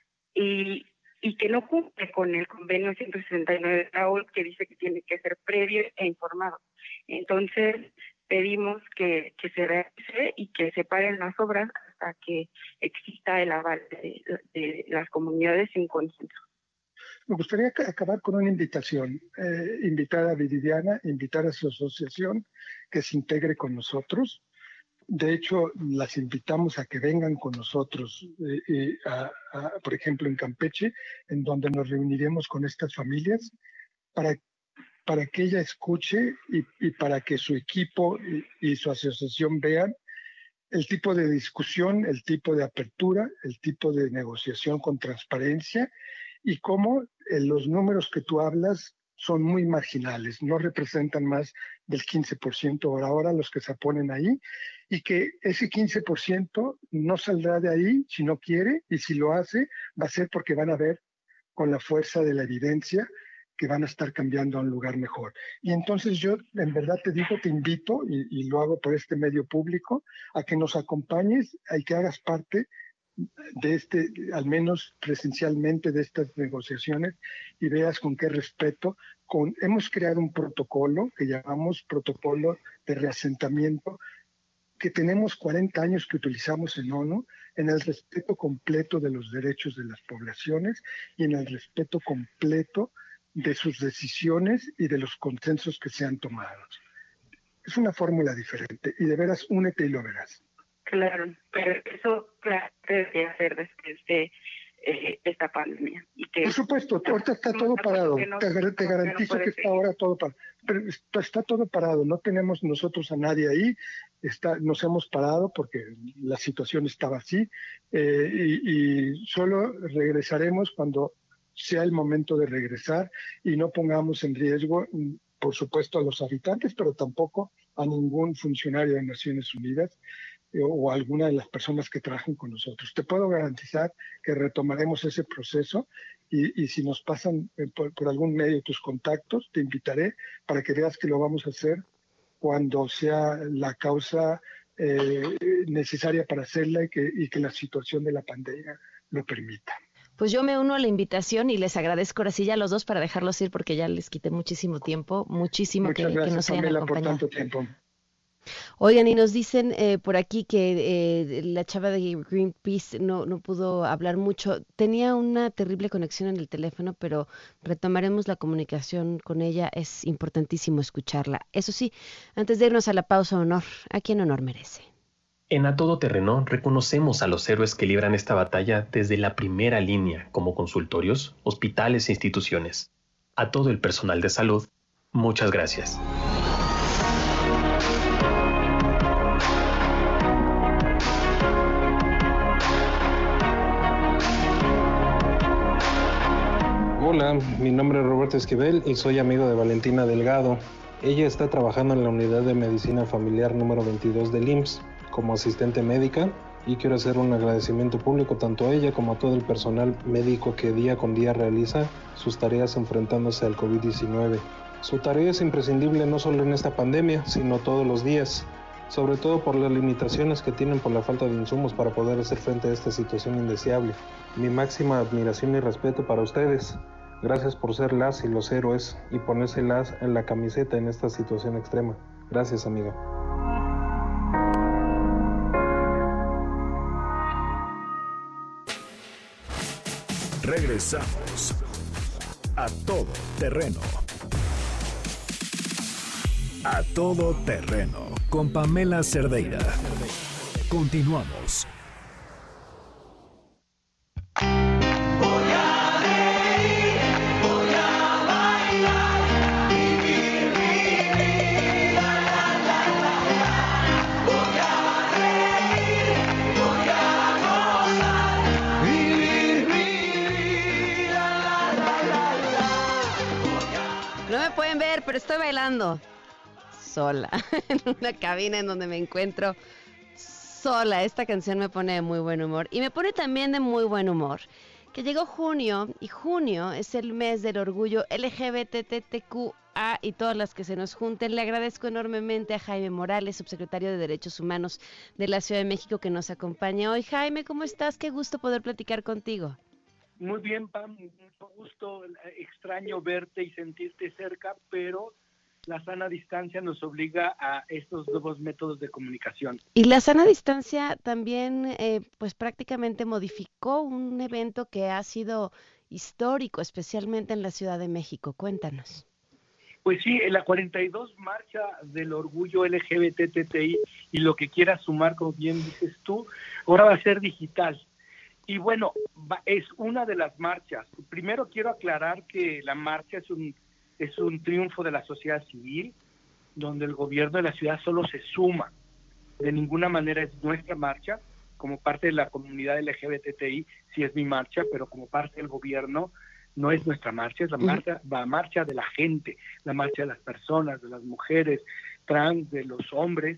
Speaker 9: y, y que no cumple con el convenio ciento sesenta y nueve de la O N U que dice que tiene que ser previo e informado. Entonces pedimos que, que se realice y que se paren las obras hasta que exista el aval de, de las comunidades sin consenso.
Speaker 3: Me gustaría acabar con una invitación, eh, invitar a Viridiana, invitar a su asociación que se integre con nosotros. De hecho, las invitamos a que vengan con nosotros, eh, eh, a, a, por ejemplo, en Campeche, en donde nos reuniremos con estas familias para, para que ella escuche y, y para que su equipo y, y su asociación vean el tipo de discusión, el tipo de apertura, el tipo de negociación con transparencia y cómo eh, los números que tú hablas son muy marginales, no representan más del quince por ciento por ahora los que se ponen ahí, y que ese quince por ciento no saldrá de ahí si no quiere, y si lo hace va a ser porque van a ver con la fuerza de la evidencia que van a estar cambiando a un lugar mejor. Y entonces yo en verdad te digo, te invito, y, y lo hago por este medio público, a que nos acompañes y que hagas parte de este, al menos presencialmente, de estas negociaciones y veas con qué respeto. Con, hemos creado un protocolo que llamamos protocolo de reasentamiento, que tenemos cuarenta años que utilizamos en ONU, en el respeto completo de los derechos de las poblaciones y en el respeto completo de sus decisiones y de los consensos que se han tomado. Es una fórmula diferente y de veras únete y lo verás.
Speaker 9: Claro, pero eso claro, debe hacer después de eh, esta pandemia. Y que
Speaker 3: por supuesto, ahorita está todo parado. No, te, te garantizo no que está ahora todo parado. Pero está, está todo parado. No tenemos nosotros a nadie ahí. Está, nos hemos parado porque la situación estaba así. Eh, y, y solo regresaremos cuando sea el momento de regresar y no pongamos en riesgo, por supuesto, a los habitantes, pero tampoco a ningún funcionario de Naciones Unidas o alguna de las personas que trabajan con nosotros. Te puedo garantizar que retomaremos ese proceso y, y si nos pasan eh, por, por algún medio tus contactos, te invitaré para que veas que lo vamos a hacer cuando sea la causa eh, necesaria para hacerla y que, y que la situación de la pandemia lo permita.
Speaker 2: Pues yo me uno a la invitación y les agradezco ahora sí ya a los dos para dejarlos ir porque ya les quité muchísimo tiempo, muchísimo que,
Speaker 3: gracias,
Speaker 2: que nos hayan
Speaker 3: Pamela,
Speaker 2: acompañado.
Speaker 3: por tanto tiempo.
Speaker 2: Oigan, y nos dicen eh, por aquí que eh, la chava de Greenpeace no, no pudo hablar mucho. Tenía una terrible conexión en el teléfono, pero retomaremos la comunicación con ella. Es importantísimo escucharla. Eso sí, antes de irnos a la pausa, honor. ¿A quién honor merece?
Speaker 10: En A Todo Terreno reconocemos a los héroes que libran esta batalla desde la primera línea, como consultorios, hospitales e instituciones. A todo el personal de salud, muchas gracias.
Speaker 11: Hola, mi nombre es Roberto Esquivel y soy amigo de Valentina Delgado. Ella está trabajando en la unidad de medicina familiar número veintidós del I M S S como asistente médica y quiero hacer un agradecimiento público tanto a ella como a todo el personal médico que día con día realiza sus tareas enfrentándose al COVID diecinueve. Su tarea es imprescindible no solo en esta pandemia, sino todos los días, sobre todo por las limitaciones que tienen por la falta de insumos para poder hacer frente a esta situación indeseable. Mi máxima admiración y respeto para ustedes. Gracias por ser las y los héroes y ponérselas en la camiseta en esta situación extrema. Gracias, amiga.
Speaker 1: Regresamos a Todo Terreno. A Todo Terreno con Pamela Cerdeira. Continuamos.
Speaker 2: me pueden ver, pero estoy bailando sola en una cabina en donde me encuentro sola. Esta canción me pone de muy buen humor y me pone también de muy buen humor que llegó junio, y junio es el mes del orgullo L G B T T Q A y todas las que se nos junten. Le agradezco enormemente a Jaime Morales, subsecretario de Derechos Humanos de la Ciudad de México, que nos acompaña hoy. Jaime, ¿cómo estás? Qué gusto poder platicar contigo.
Speaker 12: Muy bien, Pam, mucho gusto. Extraño verte y sentirte cerca, pero la sana distancia nos obliga a estos nuevos métodos de comunicación.
Speaker 2: Y la sana distancia también, eh, pues prácticamente modificó un evento que ha sido histórico, especialmente en la Ciudad de México. Cuéntanos.
Speaker 12: Pues sí, en la cuarenta y dos marcha del orgullo L G B T T I y lo que quieras sumar, como bien dices tú, ahora va a ser digital. Y bueno, va, es una de las marchas. Primero quiero aclarar que la marcha es un es un triunfo de la sociedad civil, donde el gobierno de la ciudad solo se suma. De ninguna manera es nuestra marcha, como parte de la comunidad L G B T T I, sí es mi marcha, pero como parte del gobierno no es nuestra marcha, es la marcha, la marcha de la gente, la marcha de las personas, de las mujeres trans, de los hombres,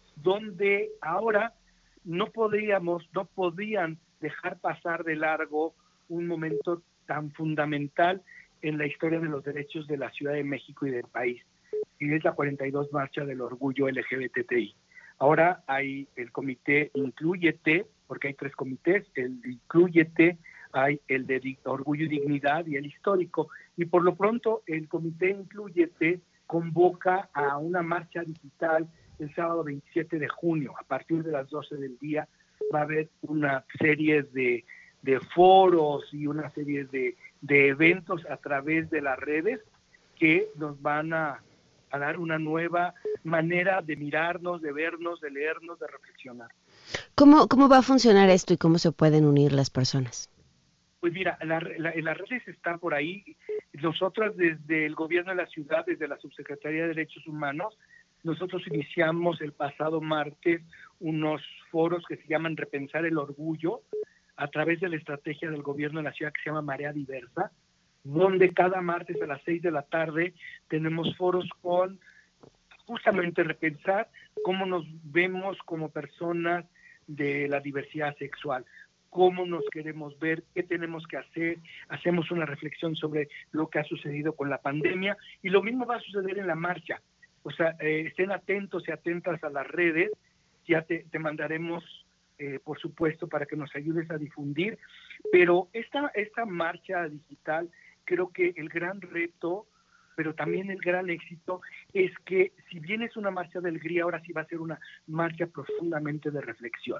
Speaker 12: donde ahora no podríamos, no podían dejar pasar de largo un momento tan fundamental en la historia de los derechos de la Ciudad de México y del país, y es la cuarenta y dos marcha del orgullo L G B T T I. Ahora hay el comité Inclúyete, porque hay tres comités, el Inclúyete, hay el de Orgullo y Dignidad y el histórico, y por lo pronto el comité Inclúyete convoca a una marcha digital el sábado veintisiete de junio, a partir de las doce del día. Va a haber una serie de, de foros y una serie de, de eventos a través de las redes que nos van a, a dar una nueva manera de mirarnos, de vernos, de leernos, de reflexionar.
Speaker 2: ¿Cómo, cómo va a funcionar esto y cómo se pueden unir las personas?
Speaker 12: Pues mira, la, la, en las redes está por ahí. Nosotros desde el gobierno de la ciudad, desde la Subsecretaría de Derechos Humanos, nosotros iniciamos el pasado martes unos foros que se llaman Repensar el Orgullo, a través de la estrategia del gobierno de la ciudad que se llama Marea Diversa, donde cada martes a las seis de la tarde tenemos foros con justamente repensar cómo nos vemos como personas de la diversidad sexual, cómo nos queremos ver, qué tenemos que hacer. Hacemos una reflexión sobre lo que ha sucedido con la pandemia, y lo mismo va a suceder en la marcha. O sea, eh, estén atentos y atentas a las redes, ya te, te mandaremos, eh, por supuesto, para que nos ayudes a difundir, pero esta, esta marcha digital, creo que el gran reto, pero también el gran éxito, es que si bien es una marcha de alegría, ahora sí va a ser una marcha profundamente de reflexión.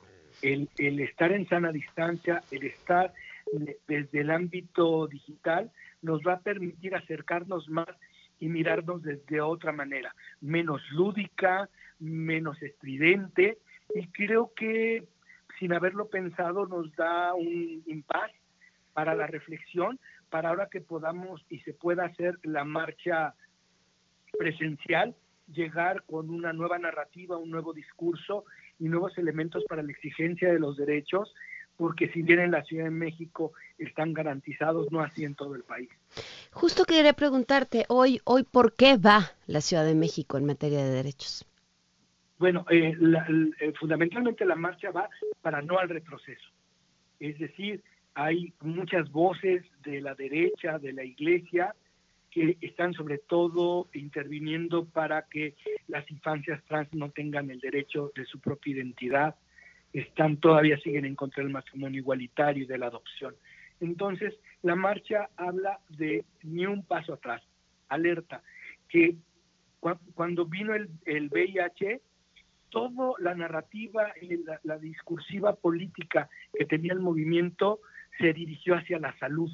Speaker 12: El, el estar en sana distancia, el estar desde el ámbito digital, nos va a permitir acercarnos más y mirarnos desde otra manera, menos lúdica, menos estridente, y creo que sin haberlo pensado nos da un impas para la reflexión, para ahora que podamos y se pueda hacer la marcha presencial, llegar con una nueva narrativa, un nuevo discurso y nuevos elementos para la exigencia de los derechos, porque si bien en la Ciudad de México están garantizados, no así en todo el país.
Speaker 2: Justo quería preguntarte hoy, hoy ¿por qué va la Ciudad de México en materia de derechos?
Speaker 12: Bueno, eh, la, eh, fundamentalmente la marcha va para no al retroceso. Es decir, hay muchas voces de la derecha, de la iglesia, que están sobre todo interviniendo para que las infancias trans no tengan el derecho de su propia identidad. Están todavía siguen en contra del matrimonio igualitario y de la adopción. Entonces, la marcha habla de ni un paso atrás. Alerta que cu- cuando vino el, el V I H, toda la narrativa y la, la discursiva política que tenía el movimiento se dirigió hacia la salud.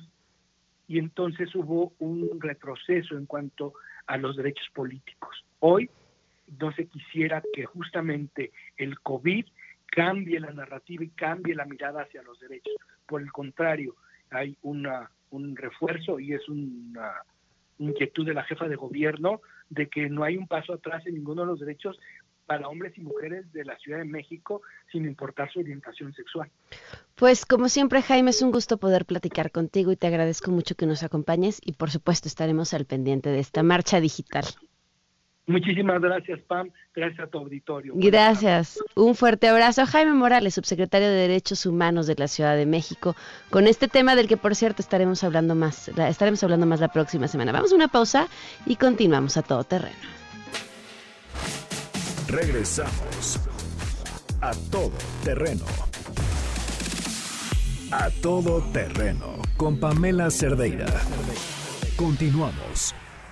Speaker 12: Y entonces hubo un retroceso en cuanto a los derechos políticos. Hoy no se quisiera que justamente el COVID cambie la narrativa y cambie la mirada hacia los derechos. Por el contrario, hay una, un refuerzo y es una inquietud de la jefa de gobierno de que no hay un paso atrás en ninguno de los derechos, para hombres y mujeres de la Ciudad de México, sin importar su orientación sexual.
Speaker 2: Pues como siempre, Jaime, es un gusto poder platicar contigo y te agradezco mucho que nos acompañes y por supuesto estaremos al pendiente de esta marcha digital.
Speaker 12: Muchísimas gracias, Pam. Gracias a tu auditorio.
Speaker 2: Gracias. Un fuerte abrazo. Jaime Morales, subsecretario de Derechos Humanos de la Ciudad de México, con este tema del que, por cierto, estaremos hablando más, estaremos hablando más la próxima semana. Vamos a una pausa y continuamos a todo terreno.
Speaker 1: Regresamos a Todo Terreno. A Todo Terreno con Pamela Cerdeira. Continuamos.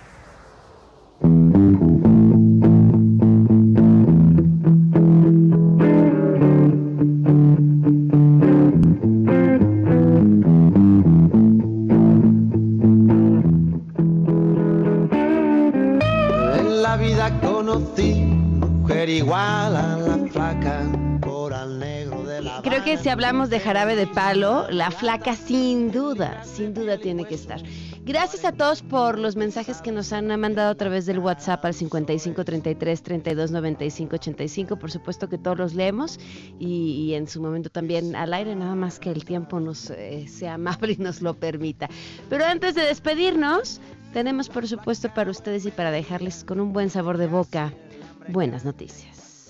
Speaker 5: En la vida conocí mujer igual a la flaca, por al negro de la...
Speaker 2: Creo que si hablamos de Jarabe de Palo, la Flaca sin duda, sin duda tiene que estar. Gracias a todos por los mensajes que nos han mandado a través del WhatsApp al cincuenta y cinco treinta y tres treinta y dos noventa y cinco ochenta y cinco. Por supuesto que todos los leemos y, y en su momento también al aire, nada más que el tiempo nos eh, sea amable y nos lo permita. Pero antes de despedirnos, tenemos por supuesto para ustedes y para dejarles con un buen sabor de boca buenas noticias.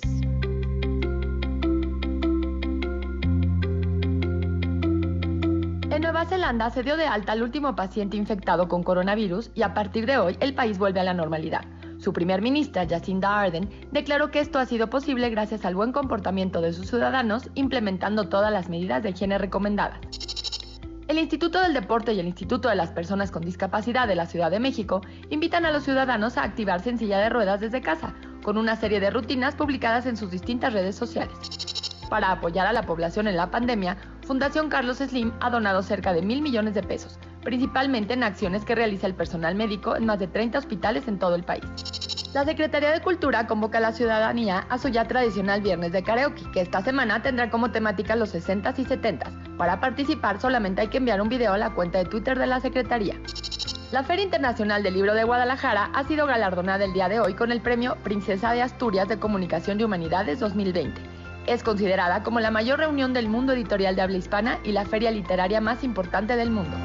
Speaker 13: En Nueva Zelanda se dio de alta al último paciente infectado con coronavirus y a partir de hoy el país vuelve a la normalidad. Su primer ministra, Jacinda Ardern, declaró que esto ha sido posible gracias al buen comportamiento de sus ciudadanos implementando todas las medidas de higiene recomendadas. El Instituto del Deporte y el Instituto de las Personas con Discapacidad de la Ciudad de México invitan a los ciudadanos a activarse en silla de ruedas desde casa, con una serie de rutinas publicadas en sus distintas redes sociales. Para apoyar a la población en la pandemia, Fundación Carlos Slim ha donado cerca de mil millones de pesos, principalmente en acciones que realiza el personal médico en más de treinta hospitales en todo el país. La Secretaría de Cultura convoca a la ciudadanía a su ya tradicional Viernes de Karaoke, que esta semana tendrá como temática los sesentas y setentas. Para participar solamente hay que enviar un video a la cuenta de Twitter de la Secretaría. La Feria Internacional del Libro de Guadalajara ha sido galardonada el día de hoy con el premio Princesa de Asturias de Comunicación de Humanidades dos mil veinte. Es considerada como la mayor reunión del mundo editorial de habla hispana y la feria literaria más importante del mundo.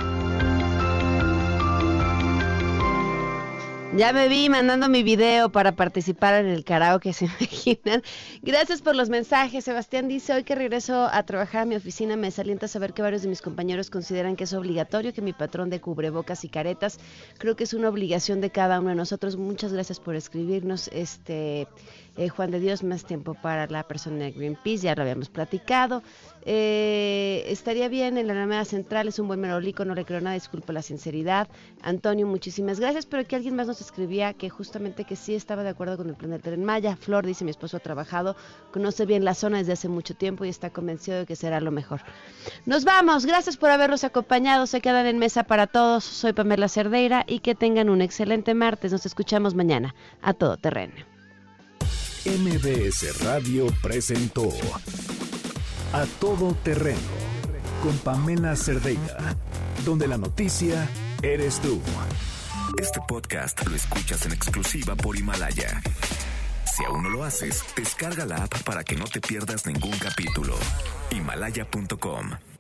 Speaker 2: Ya me vi mandando mi video para participar en el karaoke, ¿se imaginan? Gracias por los mensajes. Sebastián dice, hoy que regreso a trabajar a mi oficina me desalienta saber que varios de mis compañeros consideran que es obligatorio que mi patrón dé cubrebocas y caretas. Creo que es una obligación de cada uno de nosotros. Muchas gracias por escribirnos. Este eh, Juan de Dios, más tiempo para la persona de Greenpeace, ya lo habíamos platicado. Eh, estaría bien en la Alameda Central, es un buen merolico, no le creo nada, disculpo la sinceridad. Antonio, muchísimas gracias, pero aquí alguien más nos escribía que justamente que sí estaba de acuerdo con el plan del Tren Maya. Flor dice, mi esposo ha trabajado, conoce bien la zona desde hace mucho tiempo y está convencido de que será lo mejor. Nos vamos, gracias por habernos acompañado, se quedan en Mesa para Todos, soy Pamela Cerdeira y que tengan un excelente martes, nos escuchamos mañana, a todo terreno.
Speaker 1: M B S Radio presentó A Todo Terreno con Pamela Cerdeira, donde la noticia eres tú. Este podcast lo escuchas en exclusiva por Himalaya. Si aún no lo haces, descarga la app para que no te pierdas ningún capítulo. Himalaya punto com